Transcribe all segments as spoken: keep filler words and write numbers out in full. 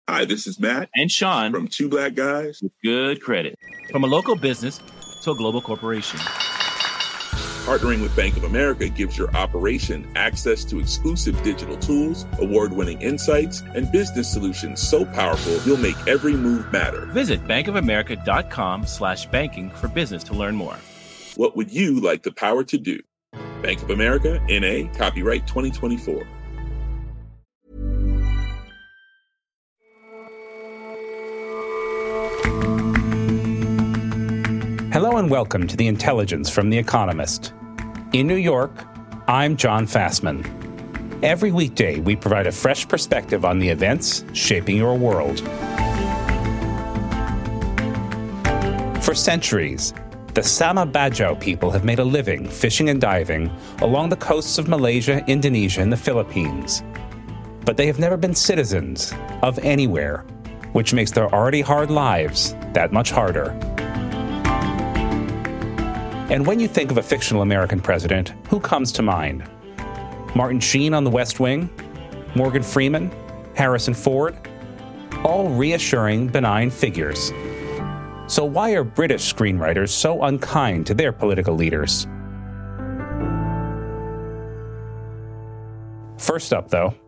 Hi, this is Matt and Sean from Two Black Guys with Good Credit. From a local business to a global corporation, partnering with Bank of America gives your operation access to exclusive digital tools, award-winning insights, and business solutions so powerful you'll make every move matter. Visit bankofamerica.com slash banking for business to learn more. What would you like the power to do? Bank of America, N A, copyright twenty twenty-four. Hello and welcome to The Intelligence from The Economist. In New York, I'm John Fassman. Every weekday, we provide a fresh perspective on the events shaping your world. For centuries, the Sama Bajau people have made a living fishing and diving along the coasts of Malaysia, Indonesia, and the Philippines. But they have never been citizens of anywhere, which makes their already hard lives that much harder. And when you think of a fictional American president, who comes to mind? Martin Sheen on The West Wing? Morgan Freeman? Harrison Ford? All reassuring, benign figures. So why are British screenwriters so unkind to their political leaders? First up, though.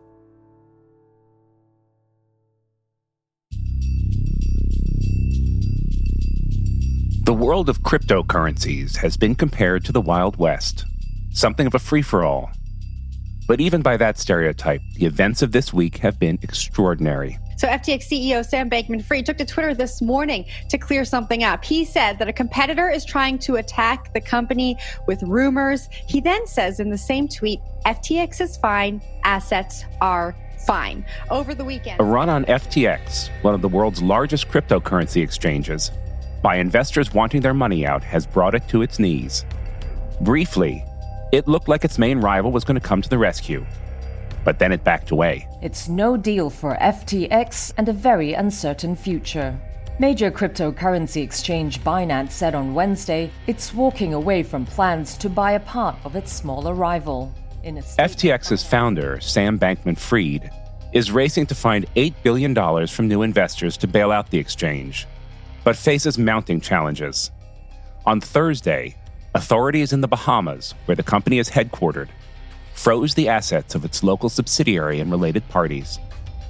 The world of cryptocurrencies has been compared to the Wild West, something of a free-for-all. But even by that stereotype, the events of this week have been extraordinary. So F T X C E O Sam Bankman-Fried took to Twitter this morning to clear something up. He said that a competitor is trying to attack the company with rumors. He then says in the same tweet, F T X is fine, assets are fine. Over the weekend, a run on F T X, one of the world's largest cryptocurrency exchanges, by investors wanting their money out, has brought it to its knees. Briefly, it looked like its main rival was going to come to the rescue. But then it backed away. It's no deal for F T X and a very uncertain future. Major cryptocurrency exchange Binance said on Wednesday it's walking away from plans to buy a part of its smaller rival. In a F T X's founder, Sam Bankman-Fried, is racing to find eight billion dollars from new investors to bail out the exchange, but faces mounting challenges. On Thursday, authorities in the Bahamas, where the company is headquartered, froze the assets of its local subsidiary and related parties.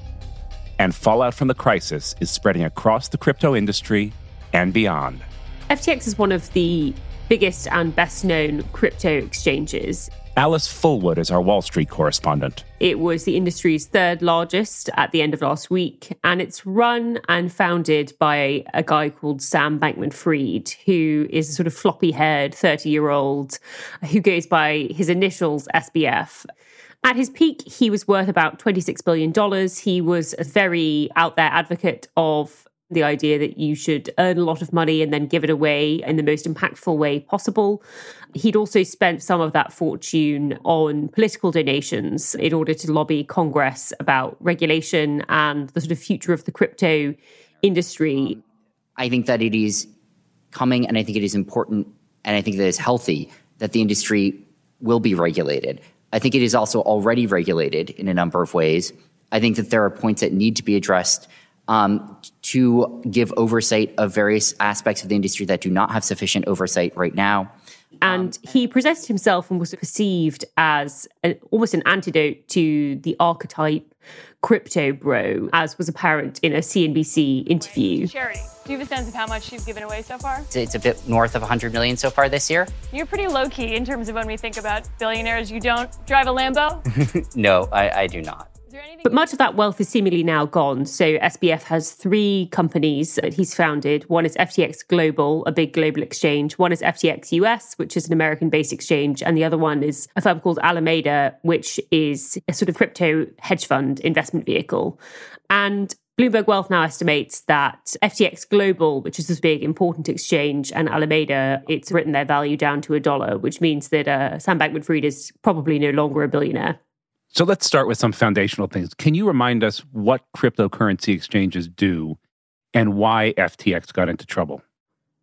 And fallout from the crisis is spreading across the crypto industry and beyond. F T X is one of the biggest and best-known crypto exchanges. Alice Fullwood is our Wall Street correspondent. It was the industry's third largest at the end of last week, and it's run and founded by a guy called Sam Bankman-Fried, who is a sort of floppy-haired thirty-year-old who goes by his initials S B F. At his peak, he was worth about twenty-six billion dollars. He was a very out-there advocate of the idea that you should earn a lot of money and then give it away in the most impactful way possible. He'd also spent some of that fortune on political donations in order to lobby Congress about regulation and the sort of future of the crypto industry. I think that it is coming, and I think it is important, and I think that it's healthy that the industry will be regulated. I think it is also already regulated in a number of ways. I think that there are points that need to be addressed Um, to give oversight of various aspects of the industry that do not have sufficient oversight right now. And um, he presented himself and was perceived as a, almost an antidote to the archetype crypto bro, as was apparent in a C N B C interview. Charity, do you have a sense of how much she's given away so far? It's, it's a bit north of one hundred million dollars so far this year. You're pretty low-key in terms of when we think about billionaires. You don't drive a Lambo? No, I, I do not. But much of that wealth is seemingly now gone. So S B F has three companies that he's founded. One is F T X Global, a big global exchange. One is F T X U S, which is an American-based exchange. And the other one is a firm called Alameda, which is a sort of crypto hedge fund investment vehicle. And Bloomberg Wealth now estimates that F T X Global, which is this big, important exchange, and Alameda, it's written their value down to a dollar, which means that uh, Sam Bankman-Fried is probably no longer a billionaire. So let's start with some foundational things. Can you remind us what cryptocurrency exchanges do and why F T X got into trouble?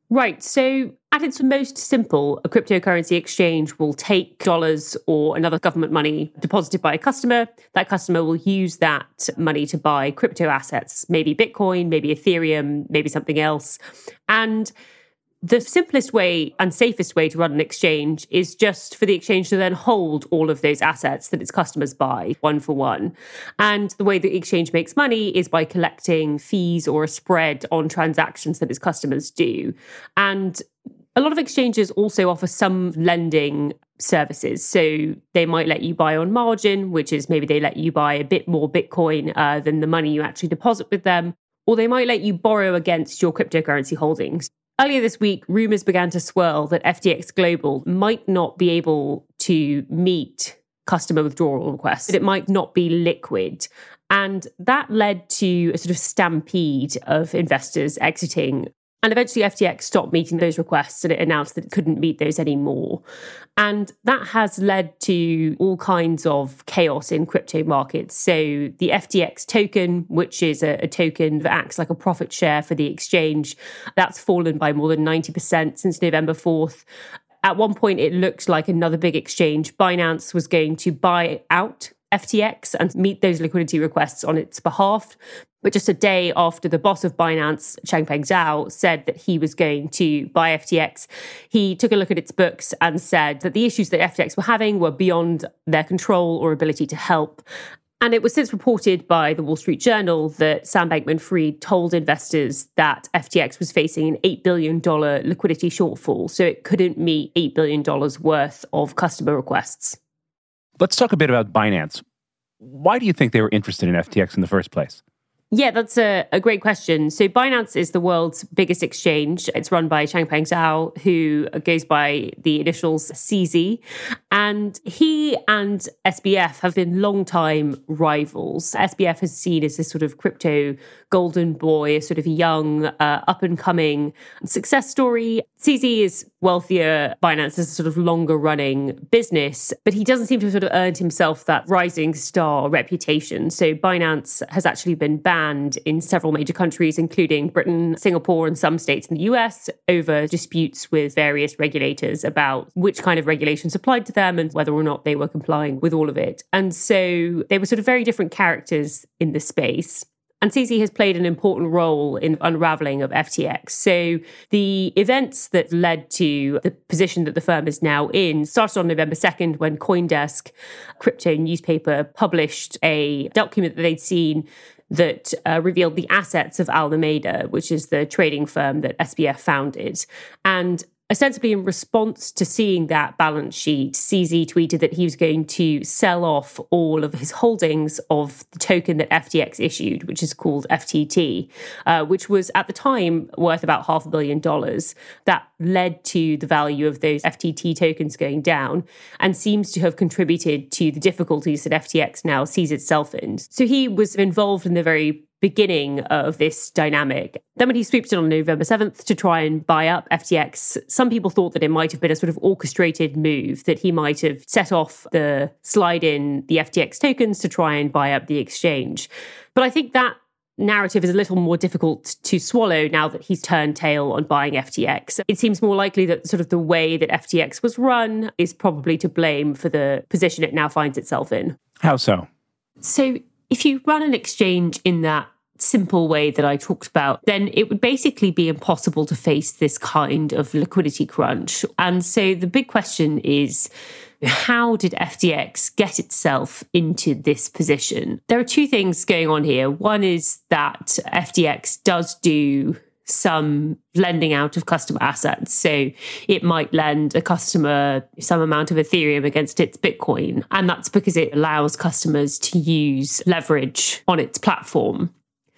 Right. So at its most simple, a cryptocurrency exchange will take dollars or another government money deposited by a customer. That customer will use that money to buy crypto assets, maybe Bitcoin, maybe Ethereum, maybe something else. And the simplest way and safest way to run an exchange is just for the exchange to then hold all of those assets that its customers buy one for one. And the way the exchange makes money is by collecting fees or a spread on transactions that its customers do. And a lot of exchanges also offer some lending services. So they might let you buy on margin, which is maybe they let you buy a bit more Bitcoin uh, than the money you actually deposit with them. Or they might let you borrow against your cryptocurrency holdings. Earlier this week, rumours began to swirl that F T X Global might not be able to meet customer withdrawal requests, that it might not be liquid. And that led to a sort of stampede of investors exiting. And eventually F T X stopped meeting those requests and it announced that it couldn't meet those anymore. And that has led to all kinds of chaos in crypto markets. So the F T X token, which is a, a token that acts like a profit share for the exchange, that's fallen by more than ninety percent since November fourth. At one point, it looked like another big exchange, Binance, was going to buy out F T X and meet those liquidity requests on its behalf. But just a day after the boss of Binance, Changpeng Zhao, said that he was going to buy F T X, he took a look at its books and said that the issues that F T X were having were beyond their control or ability to help. And it was since reported by the Wall Street Journal that Sam Bankman-Fried told investors that F T X was facing an eight billion dollars liquidity shortfall, so it couldn't meet eight billion dollars worth of customer requests. Let's talk a bit about Binance. Why do you think they were interested in F T X in the first place? Yeah, that's a, a great question. So Binance is the world's biggest exchange. It's run by Changpeng Zhao, who goes by the initials C Z. And he and S B F have been long-time rivals. S B F is seen as this sort of crypto golden boy, a sort of young, uh, up-and-coming success story. C Z is wealthier. Binance is a sort of longer-running business, but he doesn't seem to have sort of earned himself that rising star reputation. So Binance has actually been banned in several major countries, including Britain, Singapore, and some states in the U S, over disputes with various regulators about which kind of regulations applied to them and whether or not they were complying with all of it. And so they were sort of very different characters in the space. And C Z has played an important role in unraveling of F T X. So the events that led to the position that the firm is now in started on November second when CoinDesk, crypto newspaper, published a document that they'd seen that uh, revealed the assets of Alameda, which is the trading firm that S B F founded. And ostensibly in response to seeing that balance sheet, C Z tweeted that he was going to sell off all of his holdings of the token that F T X issued, which is called F T T, uh, which was at the time worth about half a billion dollars. That led to the value of those F T T tokens going down and seems to have contributed to the difficulties that F T X now sees itself in. So he was involved in the very beginning of this dynamic. Then when he swooped in on November seventh to try and buy up F T X, some people thought that it might have been a sort of orchestrated move, that he might have set off the slide in the F T X tokens to try and buy up the exchange. But I think that narrative is a little more difficult to swallow now that he's turned tail on buying F T X. It seems more likely that sort of the way that F T X was run is probably to blame for the position it now finds itself in. How so? So if you run an exchange in that simple way that I talked about, then it would basically be impossible to face this kind of liquidity crunch. And so the big question is, how did F T X get itself into this position? There are two things going on here. One is that F T X does do some lending out of customer assets. So it might lend a customer some amount of Ethereum against its Bitcoin. And that's because it allows customers to use leverage on its platform.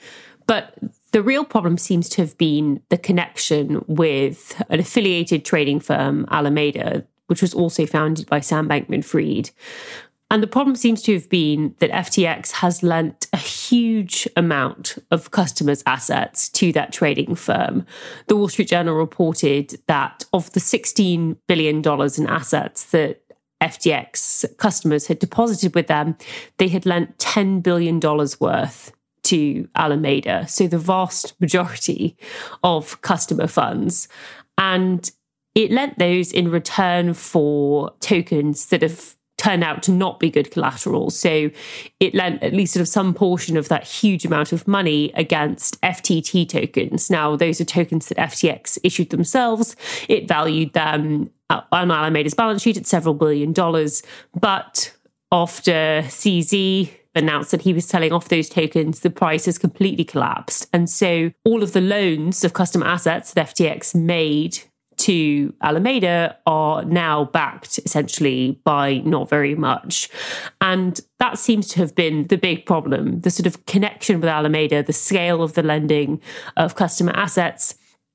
But the real problem seems to have been the connection with an affiliated trading firm, Alameda, which was also founded by Sam Bankman-Fried. And the problem seems to have been that F T X has lent a huge amount of customers' assets to that trading firm. The Wall Street Journal reported that of the sixteen billion dollars in assets that F T X customers had deposited with them, they had lent ten billion dollars worth to Alameda, so the vast majority of customer funds. And it lent those in return for tokens that have turned out to not be good collateral. So it lent at least sort of some portion of that huge amount of money against F T T tokens. Now, those are tokens that F T X issued themselves. It valued them on Alameda's balance sheet at several billion dollars. But after C Z announced that he was selling off those tokens, the price has completely collapsed. And so all of the loans of customer assets that F T X made to Alameda are now backed essentially by not very much. And that seems to have been the big problem, the sort of connection with Alameda, the scale of the lending of customer assets,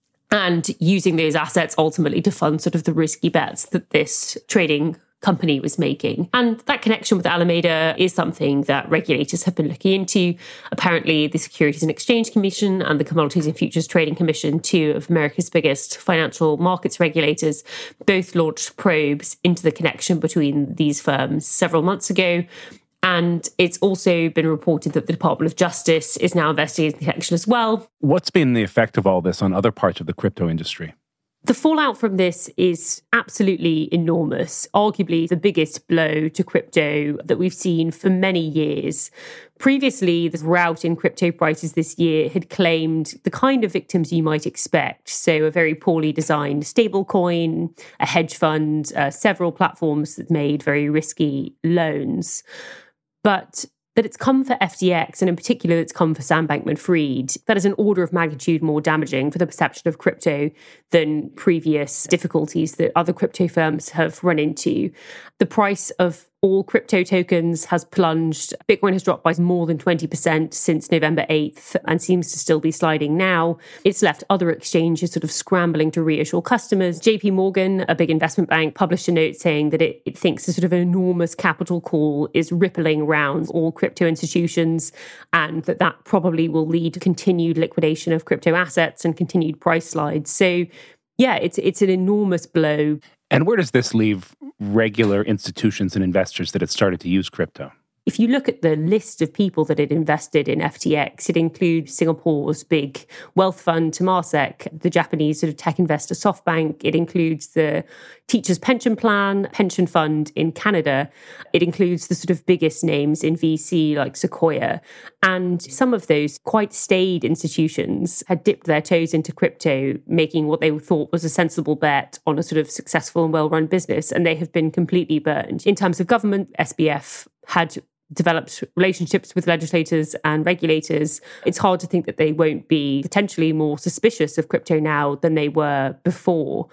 and using those assets ultimately to fund sort of the risky bets that this trading company was making. And that connection with Alameda is something that regulators have been looking into. Apparently, the Securities and Exchange Commission and the Commodities and Futures Trading Commission, two of America's biggest financial markets regulators, both launched probes into the connection between these firms several months ago. And it's also been reported that the Department of Justice is now investigating the connection as well. What's been the effect of all this on other parts of the crypto industry? The fallout from this is absolutely enormous, arguably the biggest blow to crypto that we've seen for many years. Previously, the rout in crypto prices this year had claimed the kind of victims you might expect. So a very poorly designed stablecoin, a hedge fund, uh, several platforms that made very risky loans. But that it's come for F T X, and in particular it's come for Sam Bankman-Fried, that is an order of magnitude more damaging for the perception of crypto than previous difficulties that other crypto firms have run into. The price of all crypto tokens has plunged. Bitcoin has dropped by more than twenty percent since November eighth and seems to still be sliding now. It's left other exchanges sort of scrambling to reassure customers. J P Morgan, a big investment bank, published a note saying that it, it thinks a sort of an enormous capital call is rippling around all crypto institutions, and that that probably will lead to continued liquidation of crypto assets and continued price slides. So yeah, it's it's an enormous blow. And where does this leave regular institutions and investors that had started to use crypto? If you look at the list of people that had invested in F T X, it includes Singapore's big wealth fund, Temasek, the Japanese sort of tech investor SoftBank. It includes the Teachers Pension Plan pension fund in Canada. It includes the sort of biggest names in V C like Sequoia. And some of those quite staid institutions had dipped their toes into crypto, making what they thought was a sensible bet on a sort of successful and well-run business. And they have been completely burned. In terms of government, S B F had developed relationships with legislators and regulators. It's hard to think that they won't be potentially more suspicious of crypto now than they were before.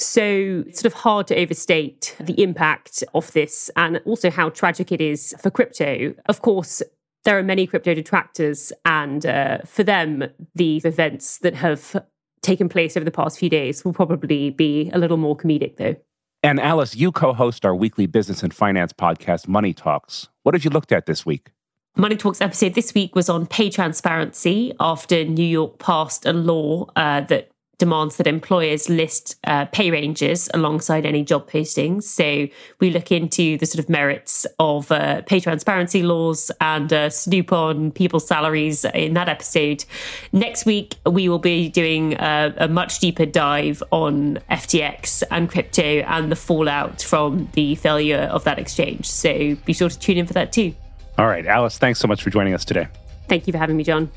So it's sort of hard to overstate the impact of this and also how tragic it is for crypto. Of course, there are many crypto detractors, and uh, for them, the events that have taken place over the past few days will probably be a little more comedic, though. And Alice, you co-host our weekly business and finance podcast, Money Talks. What have you looked at this week? Money Talks episode this week was on pay transparency after New York passed a law uh, that demands that employers list uh, pay ranges alongside any job postings. So we look into the sort of merits of uh, pay transparency laws and uh, snoop on people's salaries in that episode. Next week, we will be doing a, a much deeper dive on F T X and crypto and the fallout from the failure of that exchange. So be sure to tune in for that too. All right, Alice, thanks so much for joining us today. Thank you for having me, John.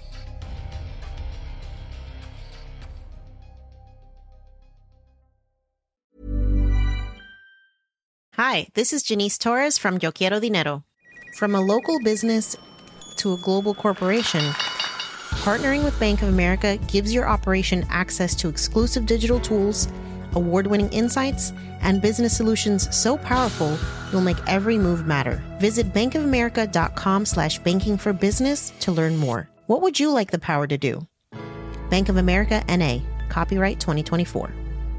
Hi, this is Janice Torres from Yo Quiero Dinero. From a local business to a global corporation, partnering with Bank of America gives your operation access to exclusive digital tools, award-winning insights, and business solutions so powerful you'll make every move matter. Visit bankofamerica.com slash banking for business to learn more. What would you like the power to do? Bank of America, N A. Copyright twenty twenty-four.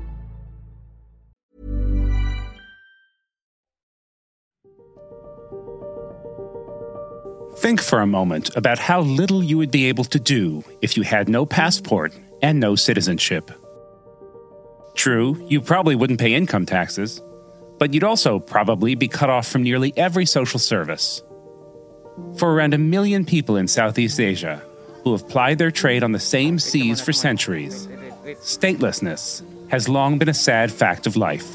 Think for a moment about how little you would be able to do if you had no passport and no citizenship. True, you probably wouldn't pay income taxes, but you'd also probably be cut off from nearly every social service. For around a million people in Southeast Asia who have plied their trade on the same seas for centuries, statelessness has long been a sad fact of life.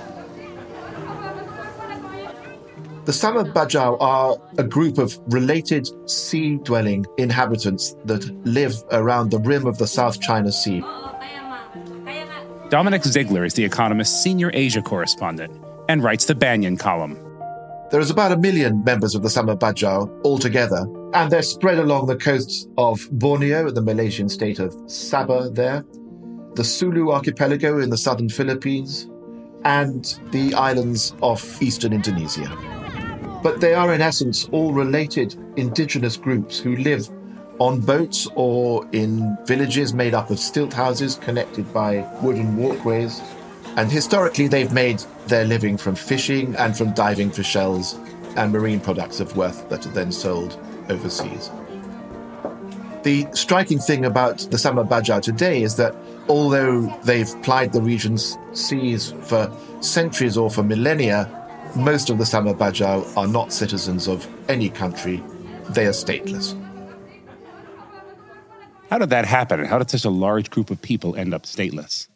The Sama Bajau are a group of related sea-dwelling inhabitants that live around the rim of the South China Sea. Dominic Ziegler is The Economist's senior Asia correspondent and writes the Banyan column. There is about a million members of the Sama Bajau altogether, and they're spread along the coasts of Borneo, the Malaysian state of Sabah there, the Sulu archipelago in the southern Philippines, and the islands off eastern Indonesia. But they are in essence all related indigenous groups who live on boats or in villages made up of stilt houses connected by wooden walkways. And historically, they've made their living from fishing and from diving for shells and marine products of worth that are then sold overseas. The striking thing about the Sama Bajau today is that although they've plied the region's seas for centuries or for millennia, most of the Sama Bajau are not citizens of any country. They are stateless. How did that happen? How did such a large group of people end up stateless?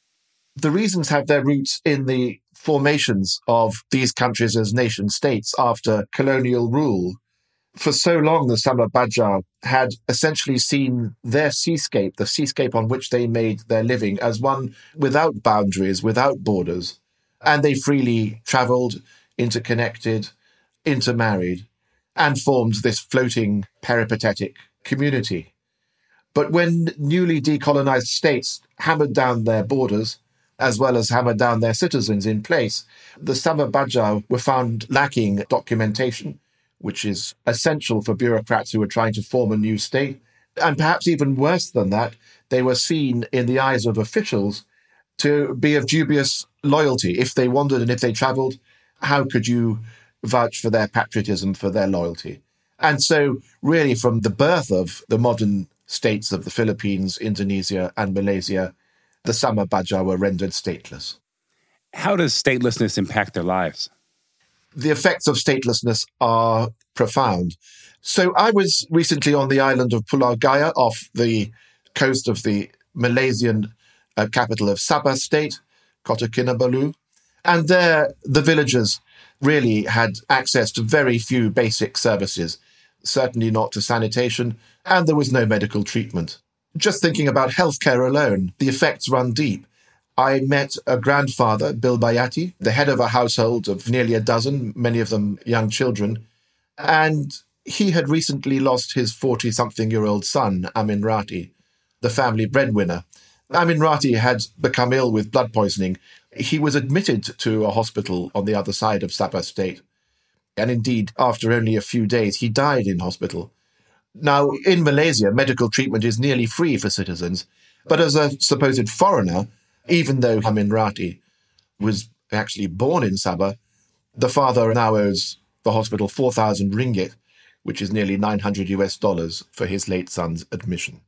The reasons have their roots in the formations of these countries as nation-states after colonial rule. For so long, the Sama Bajau had essentially seen their seascape, the seascape on which they made their living, as one without boundaries, without borders. And they freely travelled, interconnected, intermarried, and formed this floating peripatetic community. But when newly decolonized states hammered down their borders, as well as hammered down their citizens in place, the Sama Bajau were found lacking documentation, which is essential for bureaucrats who are trying to form a new state. And perhaps even worse than that, they were seen in the eyes of officials to be of dubious loyalty. If they wandered and if they travelled, how could you vouch for their patriotism, for their loyalty? And so really from the birth of the modern states of the Philippines, Indonesia and Malaysia, the Sama Bajau were rendered stateless. How does statelessness impact their lives? The effects of statelessness are profound. So I was recently on the island of Pulau Gaya off the coast of the Malaysian uh, capital of Sabah state, Kota Kinabalu. And there, the villagers really had access to very few basic services, certainly not to sanitation, and there was no medical treatment. Just thinking about healthcare alone, the effects run deep. I met a grandfather, Bill Bayati, the head of a household of nearly a dozen, many of them young children, and he had recently lost his forty-something-year-old son, Amin Rati, the family breadwinner. Amin Rati had become ill with blood poisoning. He was admitted to a hospital on the other side of Sabah state, and indeed, after only a few days, he died in hospital. Now, in Malaysia, medical treatment is nearly free for citizens, but as a supposed foreigner, even though Amin Rati was actually born in Sabah, the father now owes the hospital four thousand ringgit, which is nearly nine hundred U S dollars for his late son's admission.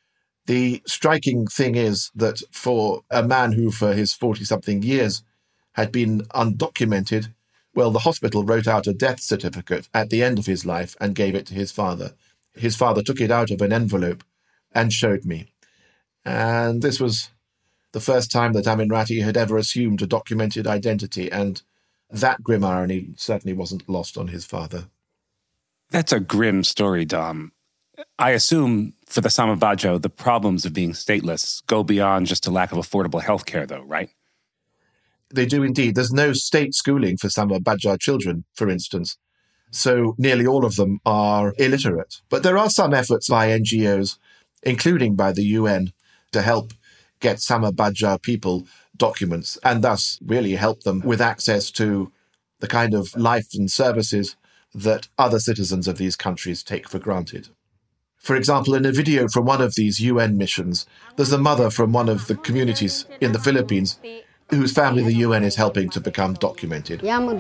The striking thing is that for a man who for his forty-something years had been undocumented, well, the hospital wrote out a death certificate at the end of his life and gave it to his father. His father took it out of an envelope and showed me. And this was the first time that Amin Rati had ever assumed a documented identity, and that grim irony certainly wasn't lost on his father. That's a grim story, Dom. I assume for the Sama Bajau, the problems of being stateless go beyond just a lack of affordable health care, though, right? They do indeed. There's no state schooling for Sama Bajau children, for instance. So nearly all of them are illiterate. But there are some efforts by N G Os, including by the U N, to help get Sama Bajau people documents and thus really help them with access to the kind of life and services that other citizens of these countries take for granted. For example, in a video from one of these U N missions, there's a mother from one of the communities in the Philippines whose family the U N is helping to become documented.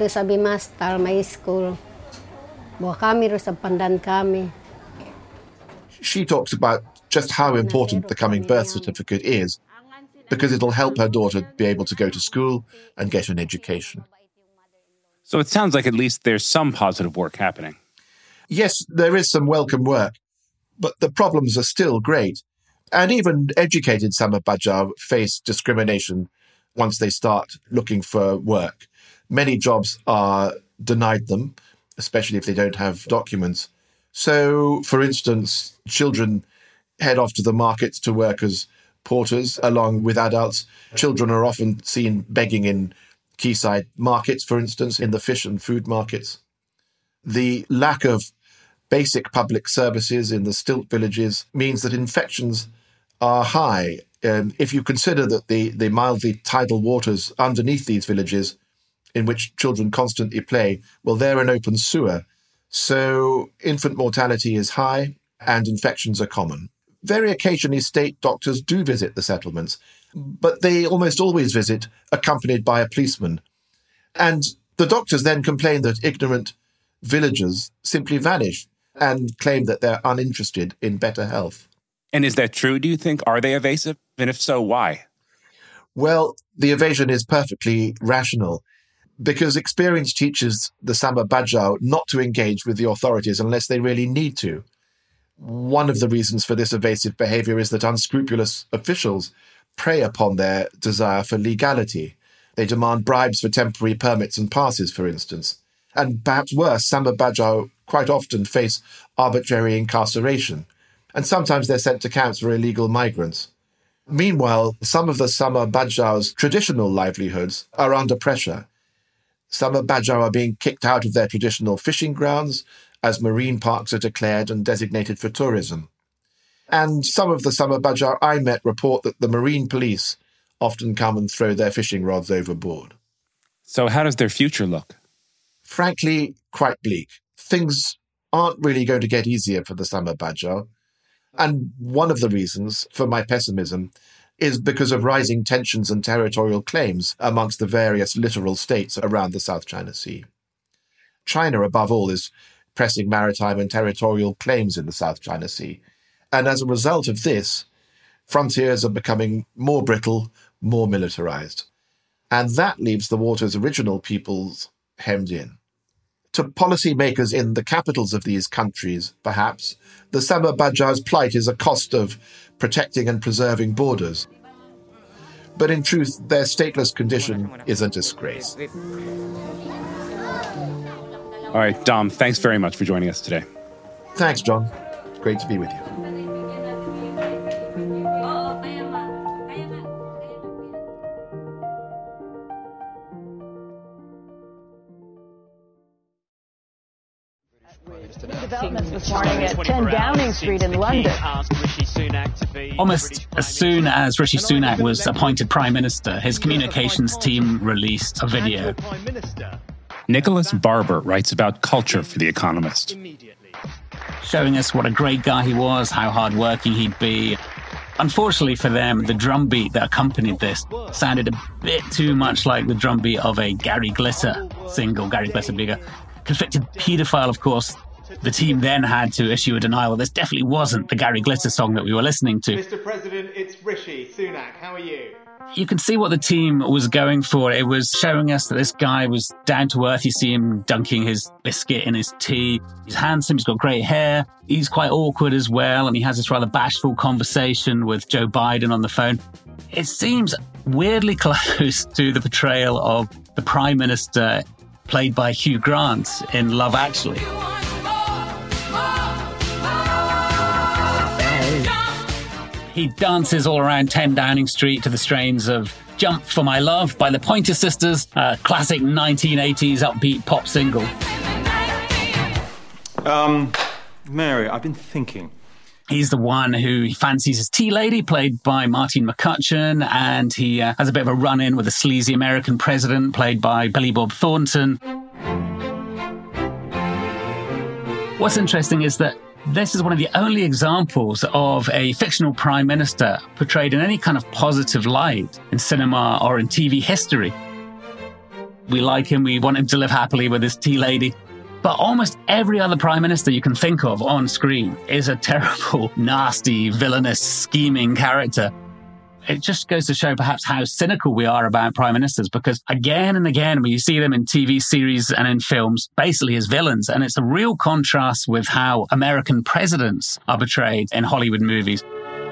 She talks about just how important the coming birth certificate is, because it'll help her daughter be able to go to school and get an education. So it sounds like at least there's some positive work happening. Yes, there is some welcome work, but the problems are still great. And even educated Sama Bajau face discrimination once they start looking for work. Many jobs are denied them, especially if they don't have documents. So, for instance, children head off to the markets to work as porters along with adults. Children are often seen begging in quayside markets, for instance, in the fish and food markets. The lack of basic public services in the stilt villages means that infections are high. Um, if you consider that the, the mildly tidal waters underneath these villages, in which children constantly play, well, they're an open sewer. So infant mortality is high and infections are common. Very occasionally, state doctors do visit the settlements, but they almost always visit accompanied by a policeman. And the doctors then complain that ignorant villagers simply vanish and claim that they're uninterested in better health. And is that true, do you think? Are they evasive? And if so, why? Well, the evasion is perfectly rational because experience teaches the Sama Bajau not to engage with the authorities unless they really need to. One of the reasons for this evasive behavior is that unscrupulous officials prey upon their desire for legality. They demand bribes for temporary permits and passes, for instance. And perhaps worse, Sama Bajau quite often face arbitrary incarceration, and sometimes they're sent to camps for illegal migrants. Meanwhile, some of the Sama Bajau's traditional livelihoods are under pressure. Sama Bajau are being kicked out of their traditional fishing grounds as marine parks are declared and designated for tourism. And some of the Sama Bajau I met report that the marine police often come and throw their fishing rods overboard. So how does their future look? Frankly, quite bleak. Things aren't really going to get easier for the Sama Bajau. And one of the reasons for my pessimism is because of rising tensions and territorial claims amongst the various littoral states around the South China Sea. China, above all, is pressing maritime and territorial claims in the South China Sea. And as a result of this, frontiers are becoming more brittle, more militarized. And that leaves the water's original peoples hemmed in. To policymakers in the capitals of these countries, perhaps, the Sama Bajau's plight is a cost of protecting and preserving borders. But in truth, their stateless condition is a disgrace. All right, Dom, thanks very much for joining us today. Thanks, John. Great to be with you. Developments this morning at ten Downing Street in London. Almost as soon as Rishi Sunak was appointed Prime Minister, his communications team released a video. Nicholas Barber writes about culture for The Economist. Showing us what a great guy he was, how hardworking he'd be. Unfortunately for them, the drumbeat that accompanied this sounded a bit too much like the drumbeat of a Gary Glitter single. Gary Glitter being a convicted paedophile, of course. The team then had to issue a denial. This definitely wasn't the Gary Glitter song that we were listening to. Mister President, it's Rishi Sunak. How are you? You can see what the team was going for. It was showing us that this guy was down to earth. You see him dunking his biscuit in his tea. He's handsome. He's got great hair. He's quite awkward as well. And he has this rather bashful conversation with Joe Biden on the phone. It seems weirdly close to the portrayal of the Prime Minister played by Hugh Grant in Love Actually. He dances all around ten Downing Street to the strains of Jump for My Love by the Pointer Sisters, a classic nineteen eighties upbeat pop single. Um, Mary, I've been thinking. He's the one who fancies his tea lady, played by Martine McCutcheon, and he uh, has a bit of a run-in with a sleazy American president, played by Billy Bob Thornton. What's interesting is that this is one of the only examples of a fictional prime minister portrayed in any kind of positive light in cinema or in T V history. We like him, we want him to live happily with his tea lady. But almost every other prime minister you can think of on screen is a terrible, nasty, villainous, scheming character. It just goes to show perhaps how cynical we are about prime ministers, because again and again, when you see them in T V series and in films, basically as villains. And it's a real contrast with how American presidents are portrayed in Hollywood movies.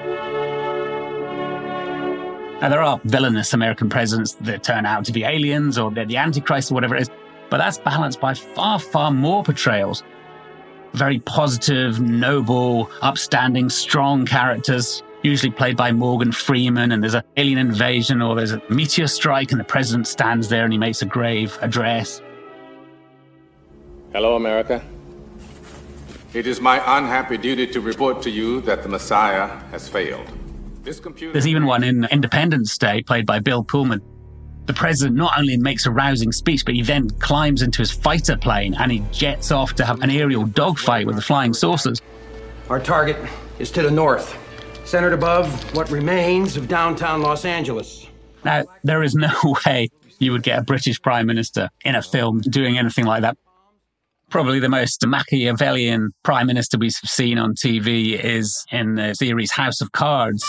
Now, there are villainous American presidents that turn out to be aliens or they're the Antichrist or whatever it is, but that's balanced by far, far more portrayals. Very positive, noble, upstanding, strong characters, usually played by Morgan Freeman, and there's an alien invasion or there's a meteor strike and the president stands there and he makes a grave address. Hello, America. It is my unhappy duty to report to you that the Messiah has failed. This computer... There's even one in Independence Day, played by Bill Pullman. The president not only makes a rousing speech, but he then climbs into his fighter plane and he jets off to have an aerial dogfight with the flying saucers. Our target is to the north, centered above what remains of downtown Los Angeles. Now, there is no way you would get a British prime minister in a film doing anything like that. Probably the most Machiavellian prime minister we've seen on T V is in the series House of Cards.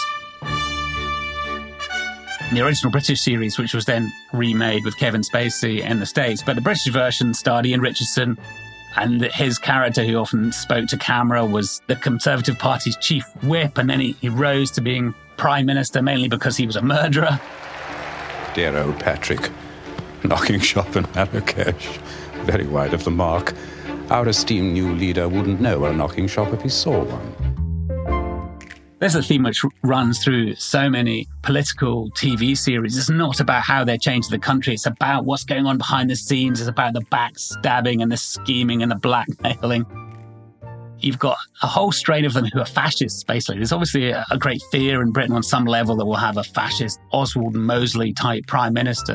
The original British series, which was then remade with Kevin Spacey in the States. But the British version starred Ian Richardson, and his character, who often spoke to camera, was the Conservative Party's chief whip, and then he, he rose to being prime minister mainly because he was a murderer. Dear old Patrick, knocking shop in Marrakesh, very wide of the mark. Our esteemed new leader wouldn't know a knocking shop if he saw one. There's a theme which runs through so many political T V series. It's not about how they're changing the country. It's about what's going on behind the scenes. It's about the backstabbing and the scheming and the blackmailing. You've got a whole strain of them who are fascists, basically. There's obviously a, a great fear in Britain on some level that we'll have a fascist Oswald Mosley-type prime minister.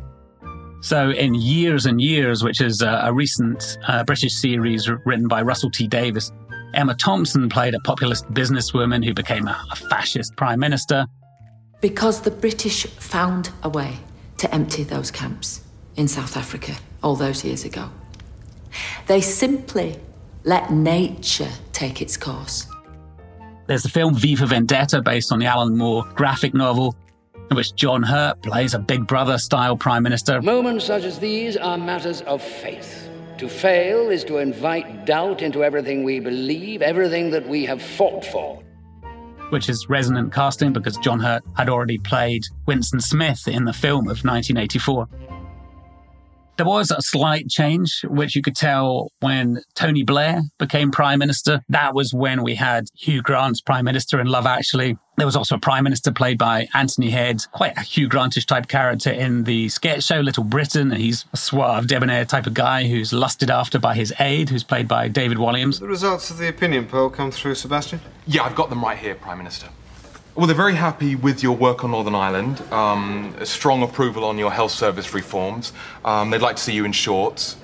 So in Years and Years, which is a, a recent uh, British series written by Russell T Davies, Emma Thompson played a populist businesswoman who became a, a fascist prime minister. Because the British found a way to empty those camps in South Africa all those years ago. They simply let nature take its course. There's the film V for Vendetta, based on the Alan Moore graphic novel, in which John Hurt plays a Big Brother-style prime minister. Moments such as these are matters of faith. To fail is to invite doubt into everything we believe, everything that we have fought for. Which is resonant casting because John Hurt had already played Winston Smith in the film of nineteen eighty-four. There was a slight change, which you could tell when Tony Blair became prime minister. That was when we had Hugh Grant's prime minister in Love Actually. There was also a prime minister played by Anthony Head, quite a Hugh Grantish type character in the sketch show Little Britain. He's a suave, debonair type of guy who's lusted after by his aide, who's played by David Walliams. The results of the opinion poll come through, Sebastian? Yeah, I've got them right here, Prime Minister. Well, they're very happy with your work on Northern Ireland, um, a strong approval on your health service reforms. Um, they'd like to see you in shorts.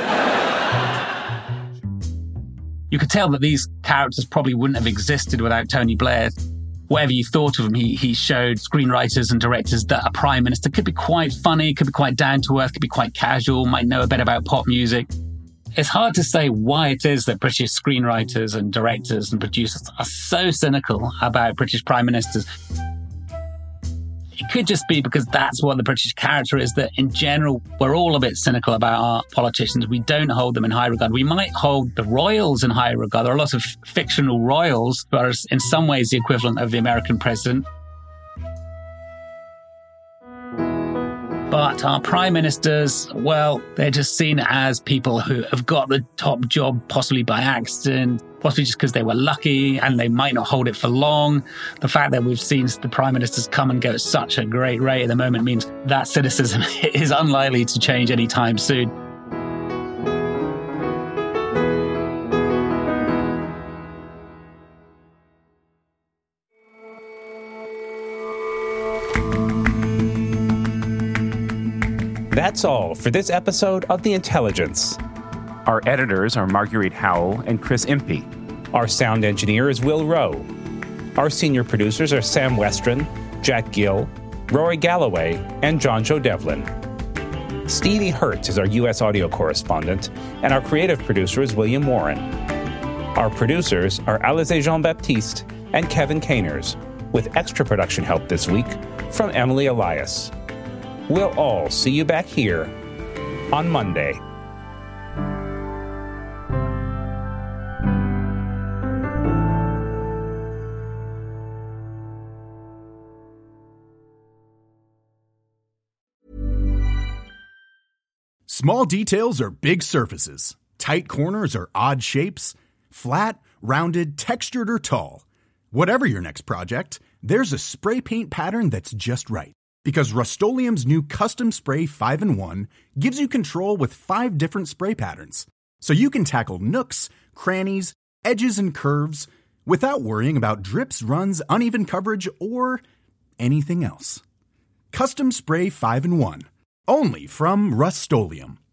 You could tell that these characters probably wouldn't have existed without Tony Blair. Whatever you thought of him, he, he showed screenwriters and directors that a prime minister could be quite funny, could be quite down to earth, could be quite casual, might know a bit about pop music. It's hard to say why it is that British screenwriters and directors and producers are so cynical about British prime ministers. It could just be because that's what the British character is, that in general, we're all a bit cynical about our politicians. We don't hold them in high regard. We might hold the royals in high regard. There are lots of fictional royals who are in some ways the equivalent of the American president. But our prime ministers, well, they're just seen as people who have got the top job, possibly by accident, possibly just because they were lucky, and they might not hold it for long. The fact that we've seen the prime ministers come and go at such a great rate at the moment means that cynicism is unlikely to change anytime soon. That's all for this episode of The Intelligence. Our editors are Marguerite Howell and Chris Impey. Our sound engineer is Will Rowe. Our senior producers are Sam Westron, Jack Gill, Rory Galloway, and John Joe Devlin. Stevie Hertz is our U S audio correspondent, and our creative producer is William Warren. Our producers are Alize Jean-Baptiste and Kevin Caners, with extra production help this week from Emily Elias. We'll all see you back here on Monday. Small details are big surfaces. Tight corners are odd shapes. Flat, rounded, textured, or tall. Whatever your next project, there's a spray paint pattern that's just right. Because Rust-Oleum's new Custom Spray five in one gives you control with five different spray patterns. So you can tackle nooks, crannies, edges, and curves without worrying about drips, runs, uneven coverage, or anything else. Custom Spray five in one. Only from Rust-Oleum.